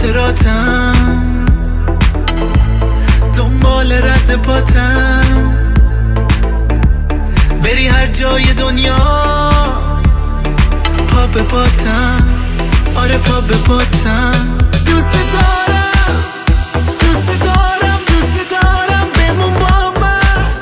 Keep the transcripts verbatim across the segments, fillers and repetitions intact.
خاطراتم، دنبال رد پاتم، بری هر جای دنیا پا به پاتم، آره پا به پاتم. دوست دارم دوست دارم دوست دارم بمون با من.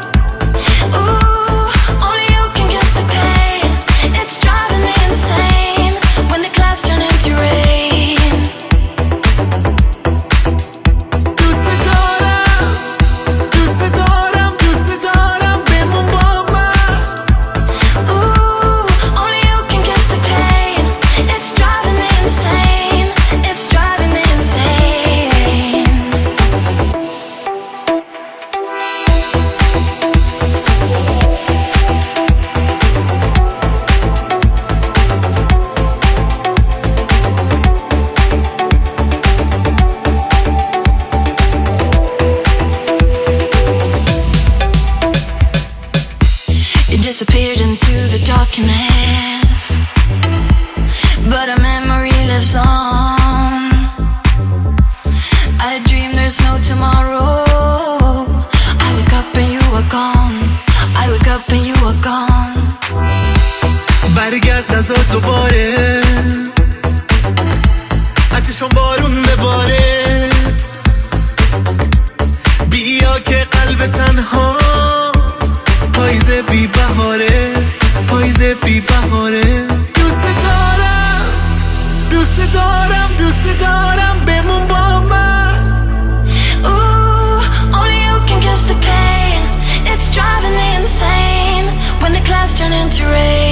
Disappeared into the darkness, but a memory lives on. I dream there's no tomorrow. I wake up and you are gone. I wake up and you are gone. برگرد نزار دوباره، اتشون بارون بباره، بیا که قلب تنها پاییز بی بهاره، پاییز بی بهاره. دوست دارم دوست دارم دوست دارم بمون با من. Ooh, only you can kiss the pain. It's driving me insane when the clouds turn into rain.